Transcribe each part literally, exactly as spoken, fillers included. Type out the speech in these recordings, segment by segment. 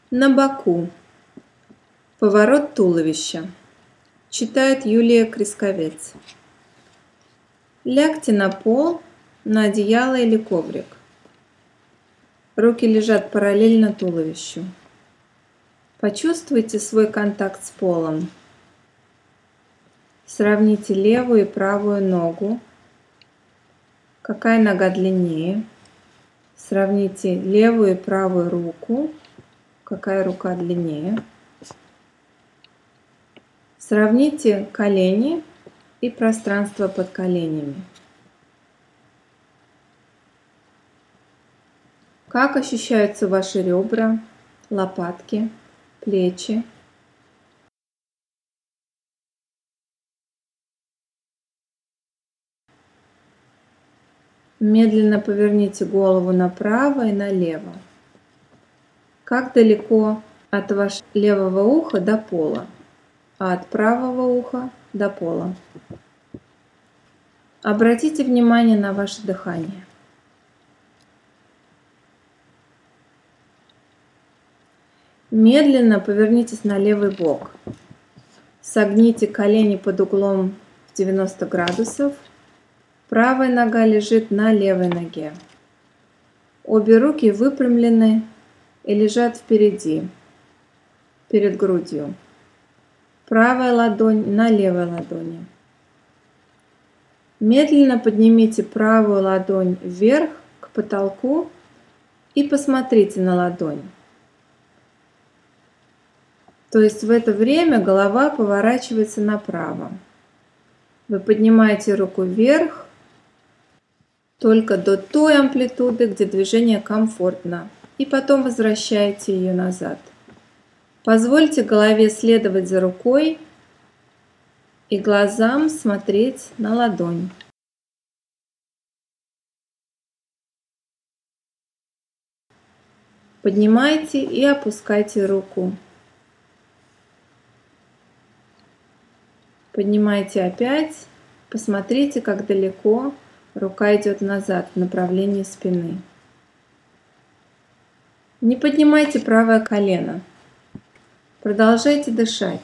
На боку. Поворот туловища. Читает Юлия Крисковец. Лягте на пол, на одеяло или коврик. Руки лежат параллельно туловищу. Почувствуйте свой контакт с полом. Сравните левую и правую ногу. Какая нога длиннее? Сравните левую и правую руку. Какая рука длиннее? Сравните колени и пространство под коленями. Как ощущаются ваши ребра, лопатки, плечи? Медленно поверните голову направо и налево. Как далеко от вашего левого уха до пола, а от правого уха до пола? Обратите внимание на ваше дыхание. Медленно повернитесь на левый бок. Согните колени под углом в девяносто градусов. Правая нога лежит на левой ноге. Обе руки выпрямлены и лежат впереди, перед грудью. Правая ладонь на левой ладони. Медленно поднимите правую ладонь вверх к потолку и посмотрите на ладонь. То есть в это время голова поворачивается направо. Вы поднимаете руку вверх только до той амплитуды, где движение комфортно, и потом возвращаете ее назад. Позвольте голове следовать за рукой и глазам смотреть на ладонь. Поднимайте и опускайте руку. Поднимайте опять. Посмотрите, как далеко рука идет назад в направлении спины. Не поднимайте правое колено. Продолжайте дышать.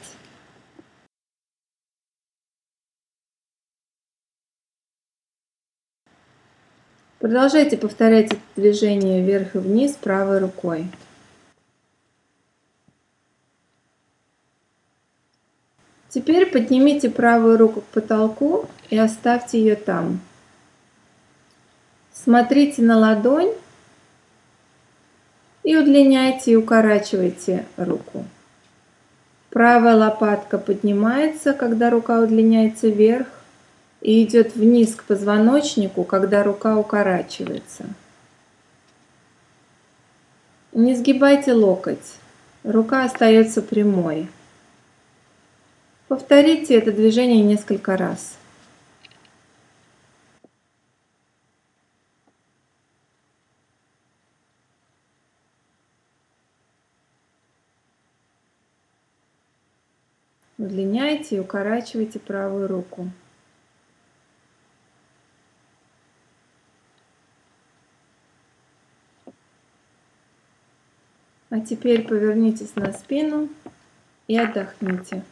Продолжайте повторять это движение вверх и вниз правой рукой. Теперь поднимите правую руку к потолку и оставьте ее там. Смотрите на ладонь и удлиняйте и укорачивайте руку. Правая лопатка поднимается, когда рука удлиняется вверх, и идет вниз к позвоночнику, когда рука укорачивается. Не сгибайте локоть, рука остается прямой. Повторите это движение несколько раз. Удлиняйте и укорачивайте правую руку. А теперь повернитесь на спину и отдохните.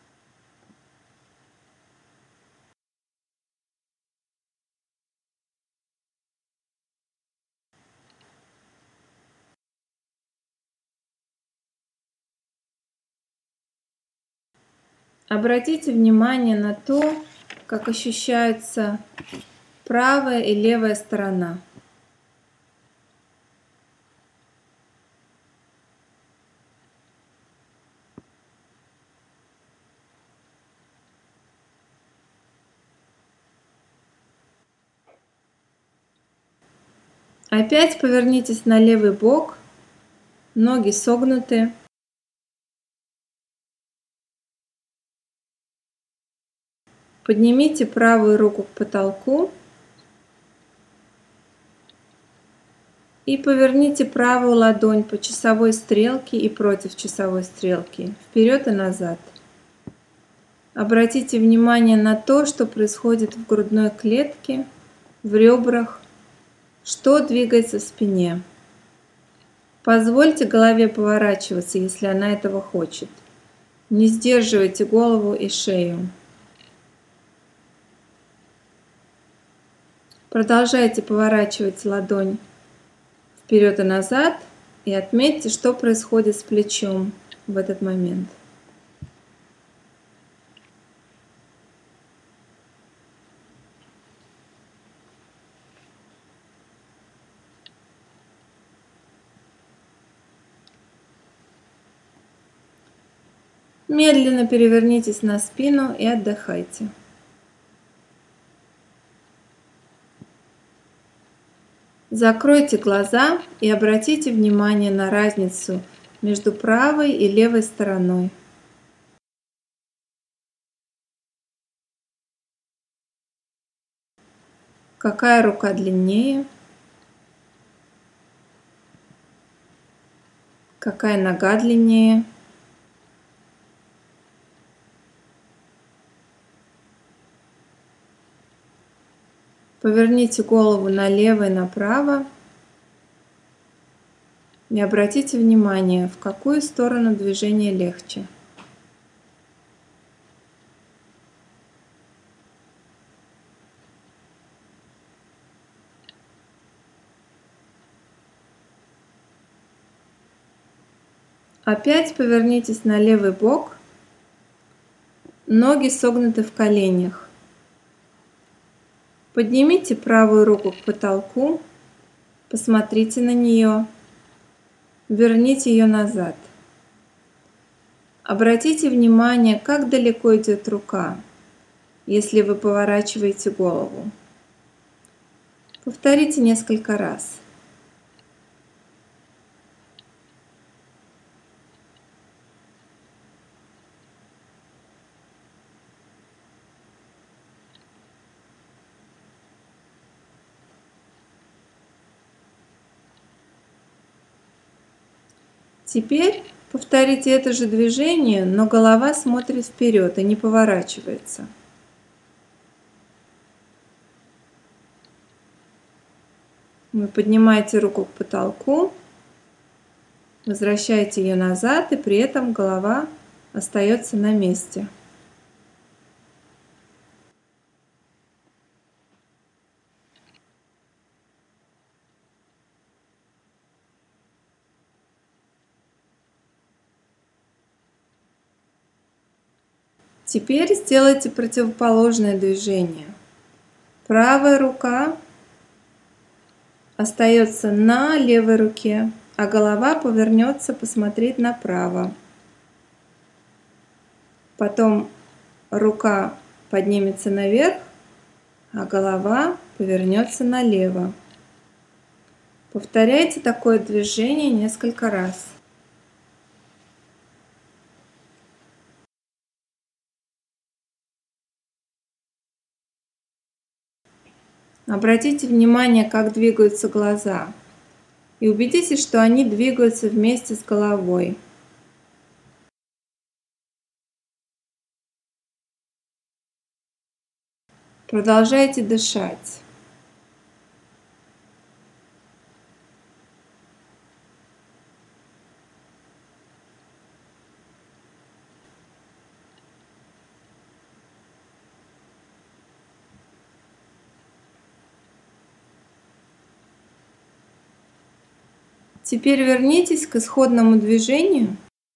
Обратите внимание на то, как ощущается правая и левая сторона. Опять повернитесь на левый бок, ноги согнуты. Поднимите правую руку к потолку и поверните правую ладонь по часовой стрелке и против часовой стрелки, вперед и назад. Обратите внимание на то, что происходит в грудной клетке, в ребрах, что двигается в спине. Позвольте голове поворачиваться, если она этого хочет. Не сдерживайте голову и шею. Продолжайте поворачивать ладонь вперед и назад и отметьте, что происходит с плечом в этот момент. Медленно перевернитесь на спину и отдыхайте. Закройте глаза и обратите внимание на разницу между правой и левой стороной. Какая рука длиннее? Какая нога длиннее? Поверните голову налево и направо и обратите внимание, в какую сторону движение легче. Опять повернитесь на левый бок, ноги согнуты в коленях. Поднимите правую руку к потолку, посмотрите на нее, верните ее назад. Обратите внимание, как далеко идет рука, если вы поворачиваете голову. Повторите несколько раз. Теперь повторите это же движение, но голова смотрит вперед и не поворачивается. Вы поднимаете руку к потолку, возвращаете ее назад, и при этом голова остается на месте. Теперь сделайте противоположное движение. Правая рука остается на левой руке, а голова повернется посмотреть направо. Потом рука поднимется наверх, а голова повернется налево. Повторяйте такое движение несколько раз. Обратите внимание, как двигаются глаза, и убедитесь, что они двигаются вместе с головой. Продолжайте дышать. Теперь вернитесь к исходному движению.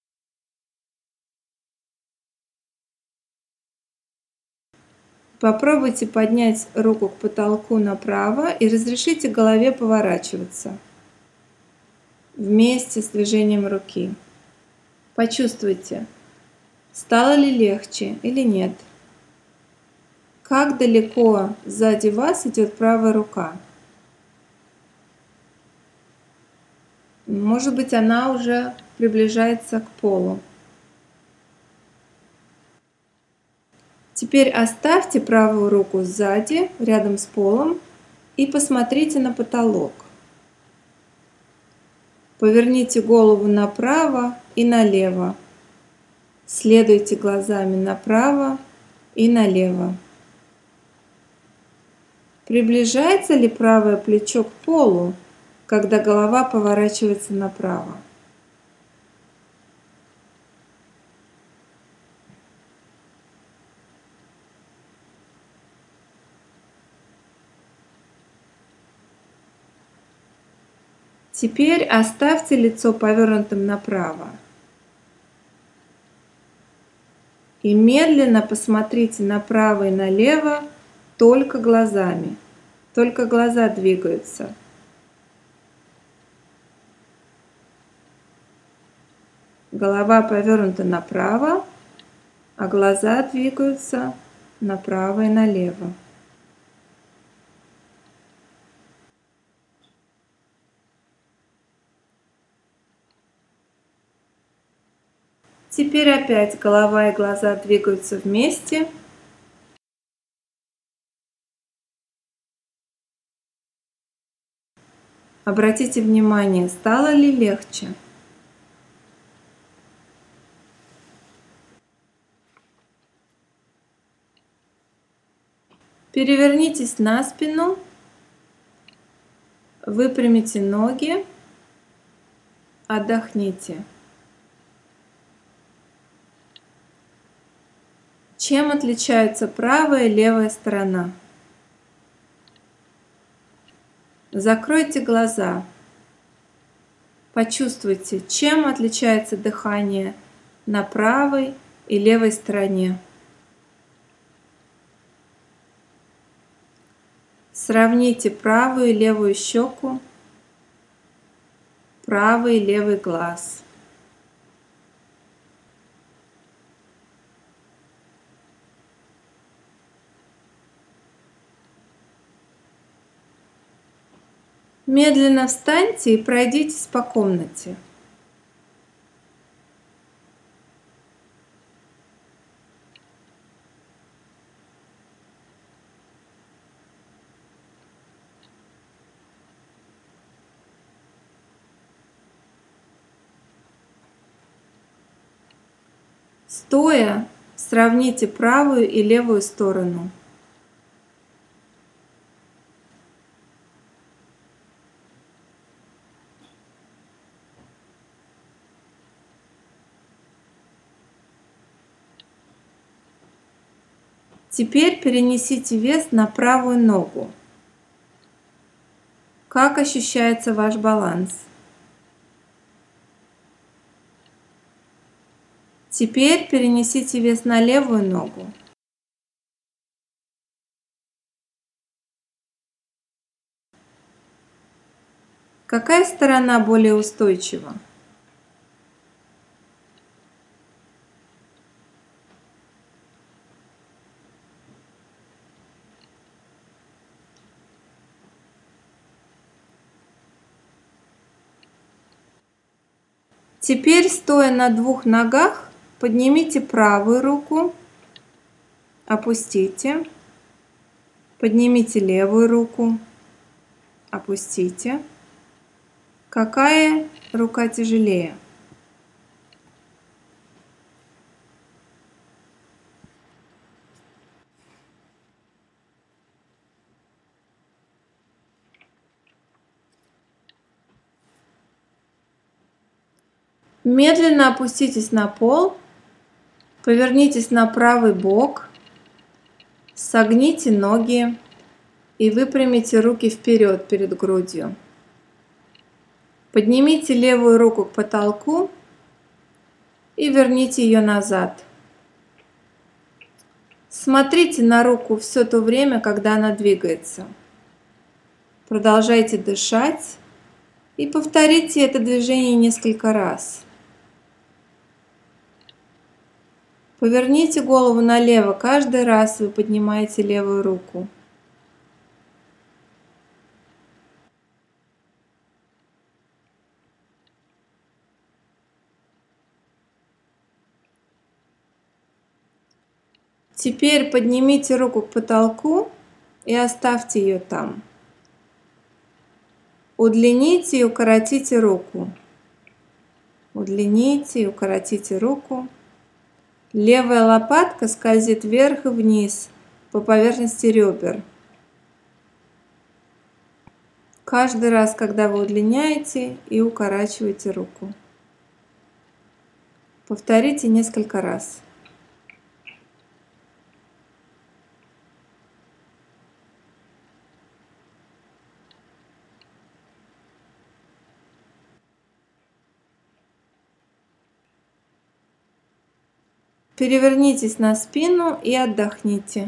Попробуйте поднять руку к потолку направо и разрешите голове поворачиваться вместе с движением руки. Почувствуйте, стало ли легче или нет. Как далеко сзади вас идет правая рука. Может быть, она уже приближается к полу. Теперь оставьте правую руку сзади, рядом с полом, и посмотрите на потолок. Поверните голову направо и налево. Следуйте глазами направо и налево. Приближается ли правое плечо к полу когда голова поворачивается направо. Теперь оставьте лицо повернутым направо. И медленно посмотрите направо и налево только глазами. Только глаза двигаются. Голова повернута направо, а глаза двигаются направо и налево. Теперь опять голова и глаза двигаются вместе. Обратите внимание, стало ли легче? Перевернитесь на спину, выпрямите ноги, отдохните. Чем отличаются правая и левая сторона? Закройте глаза. Почувствуйте, чем отличается дыхание на правой и левой стороне. Сравните правую и левую щеку, правый и левый глаз. Медленно встаньте и пройдитесь по комнате. Стоя, сравните правую и левую сторону. Теперь перенесите вес на правую ногу. Как ощущается ваш баланс? Теперь перенесите вес на левую ногу. Какая сторона более устойчива? Теперь, стоя на двух ногах, поднимите правую руку, опустите, поднимите левую руку, опустите. Какая рука тяжелее? Медленно опуститесь на пол, повернитесь на правый бок, согните ноги и выпрямите руки вперед перед грудью. Поднимите левую руку к потолку и верните ее назад. Смотрите на руку все то время, когда она двигается. Продолжайте дышать и повторите это движение несколько раз. Поверните голову налево каждый раз вы поднимаете левую руку. Теперь поднимите руку к потолку и оставьте ее там. Удлините и укоротите руку. Удлините и укоротите руку. Левая лопатка скользит вверх и вниз по поверхности ребер. Каждый раз, когда вы удлиняете и укорачиваете руку. Повторите несколько раз. Перевернитесь на спину и отдохните.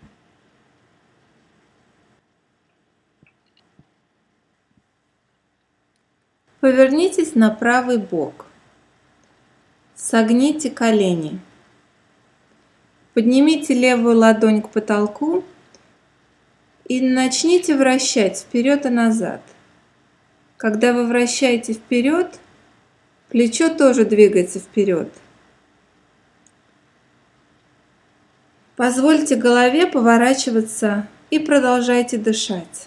Повернитесь на правый бок. Согните колени. Поднимите левую ладонь к потолку и начните вращать вперед и назад. Когда вы вращаете вперед, плечо тоже двигается вперед. Позвольте голове поворачиваться и продолжайте дышать.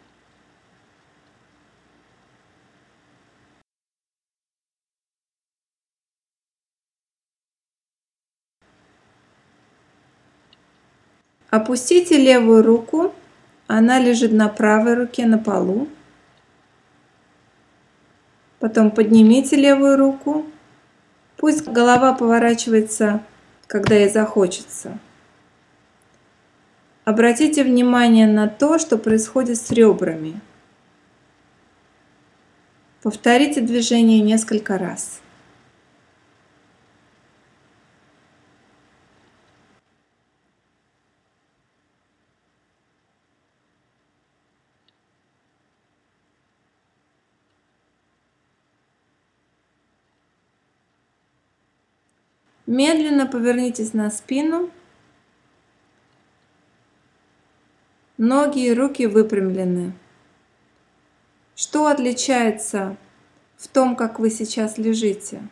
Опустите левую руку, она лежит на правой руке на полу. Потом поднимите левую руку, пусть голова поворачивается, когда ей захочется. Обратите внимание на то, что происходит с ребрами. Повторите движение несколько раз. Медленно повернитесь на спину. Ноги и руки выпрямлены. Что отличается в том, как вы сейчас лежите?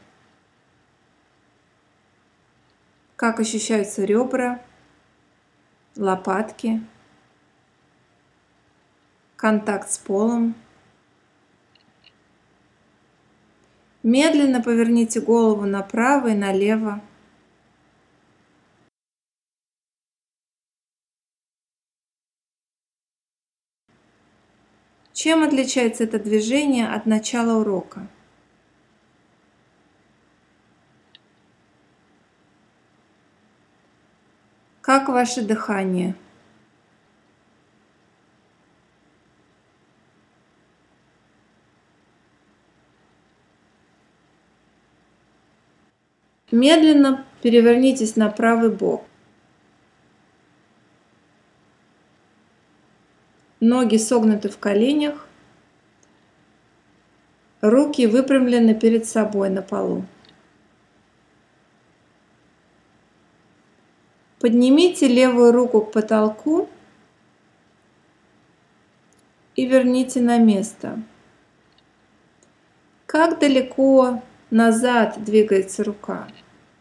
Как ощущаются ребра, лопатки, контакт с полом? Медленно поверните голову направо и налево. Чем отличается это движение от начала урока? Как ваше дыхание? Медленно перевернитесь на правый бок. Ноги согнуты в коленях, руки выпрямлены перед собой на полу. Поднимите левую руку к потолку и верните на место. Как далеко назад двигается рука?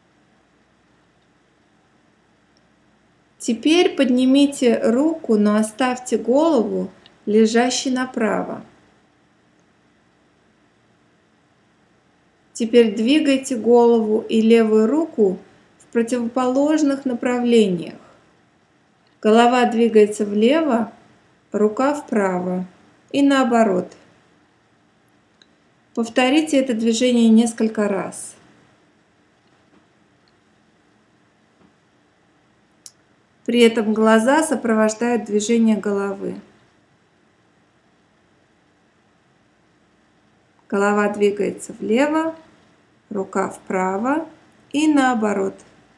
Теперь поднимите руку, но оставьте голову лежащей направо. Теперь двигайте голову и левую руку в противоположных направлениях. Голова двигается влево, рука вправо и наоборот. Повторите это движение несколько раз. При этом глаза сопровождают движение головы. Голова двигается влево, рука вправо и наоборот.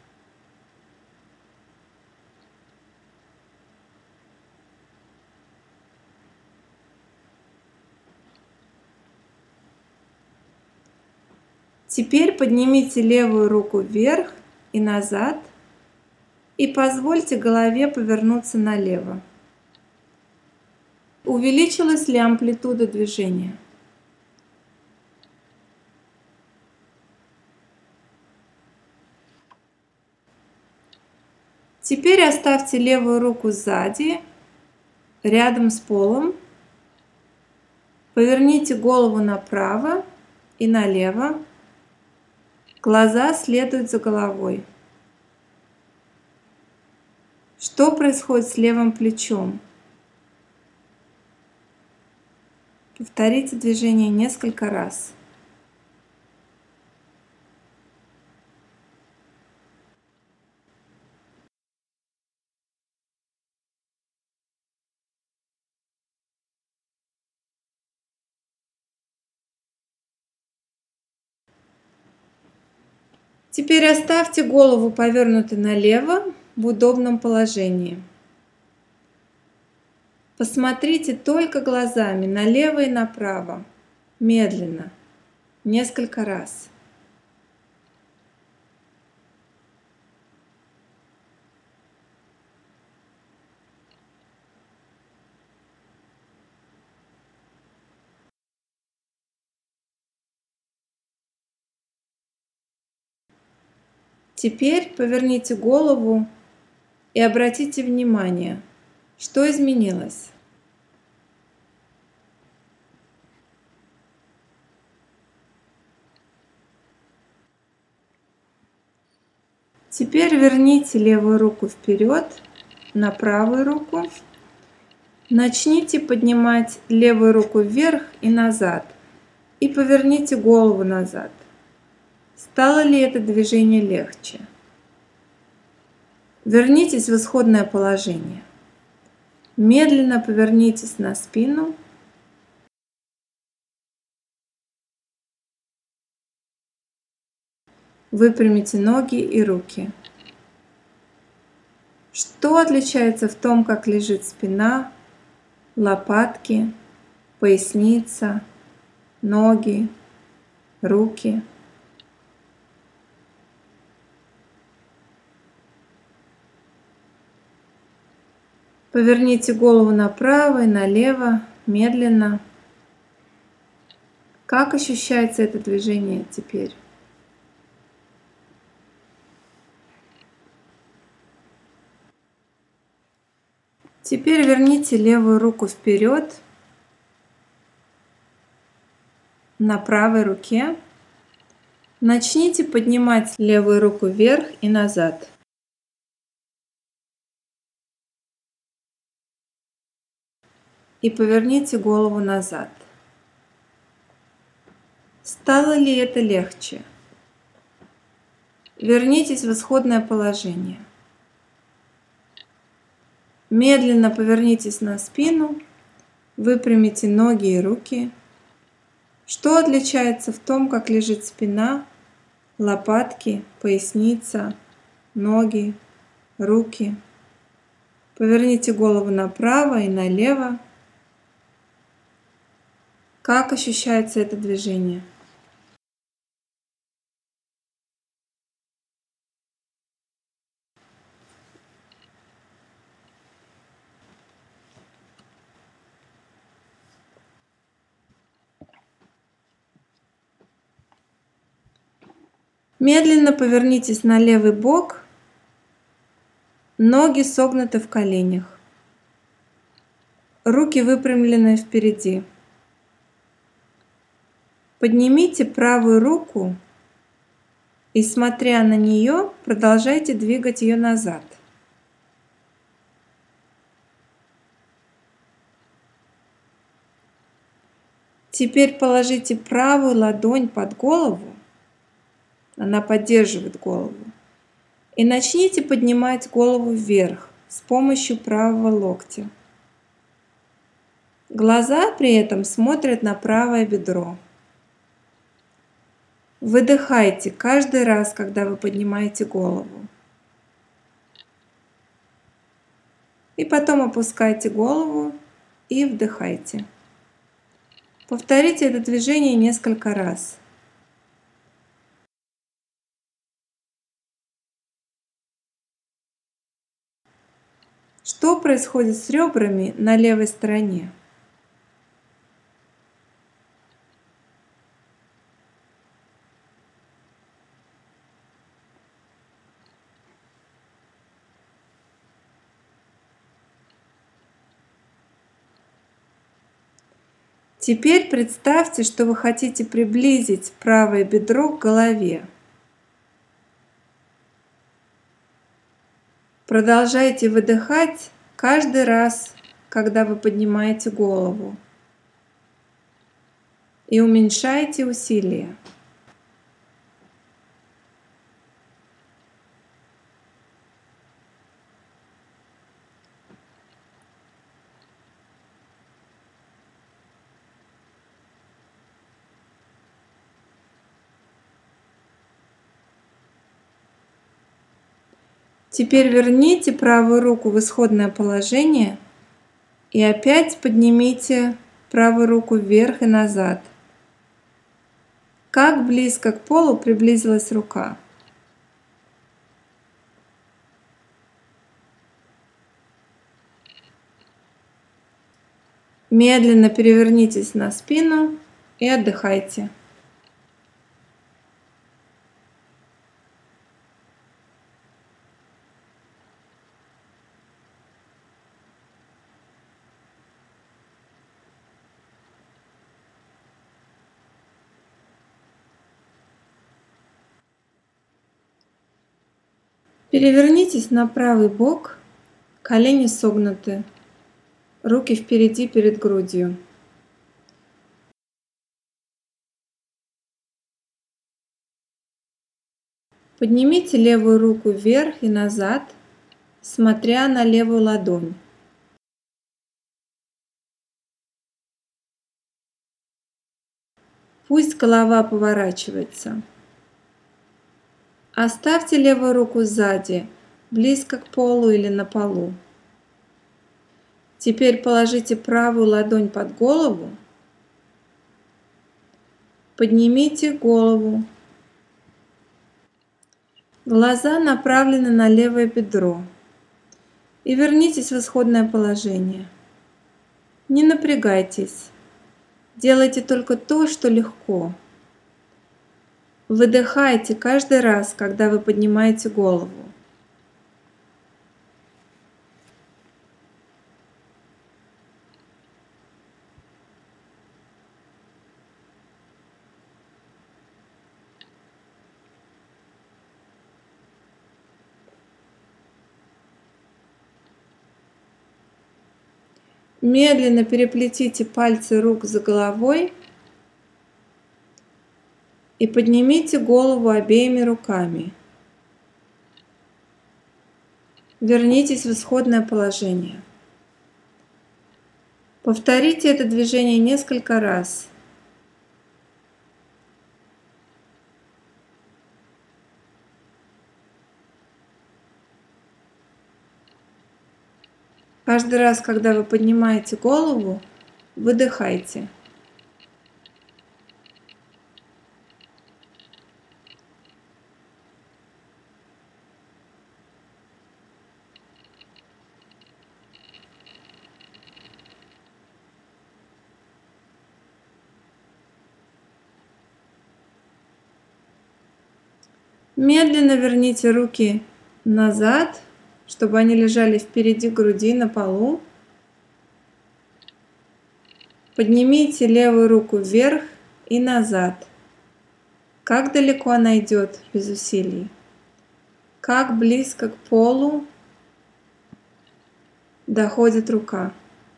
Теперь поднимите левую руку вверх и назад и позвольте голове повернуться налево. Увеличилась ли амплитуда движения? Теперь оставьте левую руку сзади, рядом с полом. Поверните голову направо и налево. Глаза следуют за головой. Что происходит с левым плечом? Повторите движение несколько раз. Теперь оставьте голову повернутой налево в удобном положении. Посмотрите только глазами налево и направо, медленно, несколько раз. Теперь поверните голову и обратите внимание, что изменилось. Теперь верните левую руку вперед на правую руку. Начните поднимать левую руку вверх и назад и поверните голову назад. Стало ли это движение легче? Вернитесь в исходное положение. Медленно повернитесь на спину. Выпрямите ноги и руки. Что отличается в том, как лежит спина, лопатки, поясница, ноги, руки? Поверните голову направо и налево, медленно. Как ощущается это движение теперь? Теперь верните левую руку вперед на правой руке. Начните поднимать левую руку вверх и назад. И поверните голову назад. Стало ли это легче? Вернитесь в исходное положение. Медленно повернитесь на спину, выпрямите ноги и руки. Что отличается в том, как лежит спина, лопатки, поясница, ноги, руки? Поверните голову направо и налево. Как ощущается это движение? Медленно повернитесь на левый бок, ноги согнуты в коленях, руки выпрямлены впереди. Поднимите правую руку и, смотря на нее, продолжайте двигать ее назад. Теперь положите правую ладонь под голову, она поддерживает голову, и начните поднимать голову вверх с помощью правого локтя. Глаза при этом смотрят на правое бедро. Выдыхайте каждый раз, когда вы поднимаете голову. И потом опускайте голову и вдыхайте. Повторите это движение несколько раз. Что происходит с ребрами на левой стороне? Теперь представьте, что вы хотите приблизить правое бедро к голове. Продолжайте выдыхать каждый раз, когда вы поднимаете голову. и уменьшайте усилие. Теперь верните правую руку в исходное положение и опять поднимите правую руку вверх и назад. Как близко к полу приблизилась рука. Медленно перевернитесь на спину и отдыхайте. Перевернитесь на правый бок, колени согнуты, руки впереди перед грудью. Поднимите левую руку вверх и назад, смотря на левую ладонь. Пусть голова поворачивается. Оставьте левую руку сзади, близко к полу или на полу. Теперь положите правую ладонь под голову. Поднимите голову. Глаза направлены на левое бедро. И вернитесь в исходное положение. Не напрягайтесь. Делайте только то, что легко. Выдыхайте каждый раз, когда вы поднимаете голову. Медленно переплетите пальцы рук за головой и поднимите голову обеими руками. Вернитесь в исходное положение. Повторите это движение несколько раз. Каждый раз, когда вы поднимаете голову, выдыхайте. Медленно верните руки назад, чтобы они лежали впереди груди на полу. Поднимите левую руку вверх и назад. Как далеко она идет без усилий? Как близко к полу доходит рука?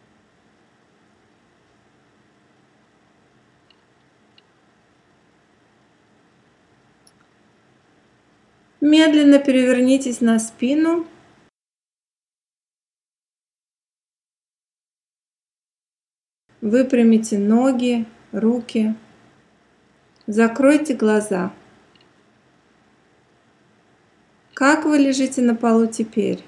Медленно перевернитесь на спину. Выпрямите ноги, руки. Закройте глаза. Как вы лежите на полу теперь?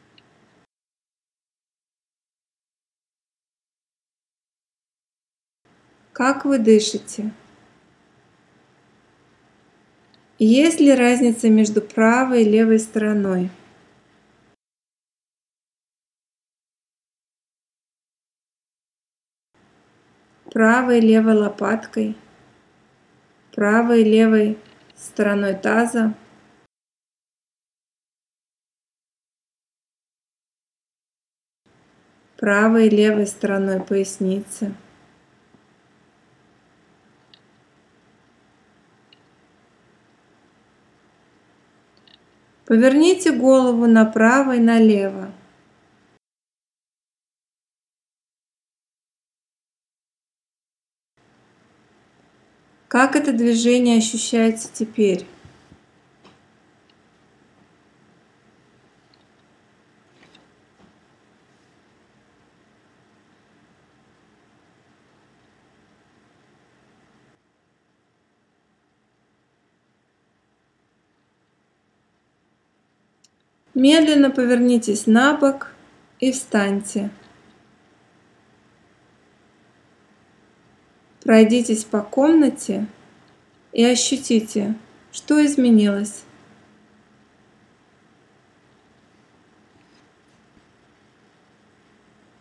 Как вы дышите? Есть ли разница между правой и левой стороной? Правой и левой лопаткой, правой и левой стороной таза, правой и левой стороной поясницы. Поверните голову направо и налево. Как это движение ощущается теперь? Медленно повернитесь на бок и встаньте. Пройдитесь по комнате и ощутите, что изменилось.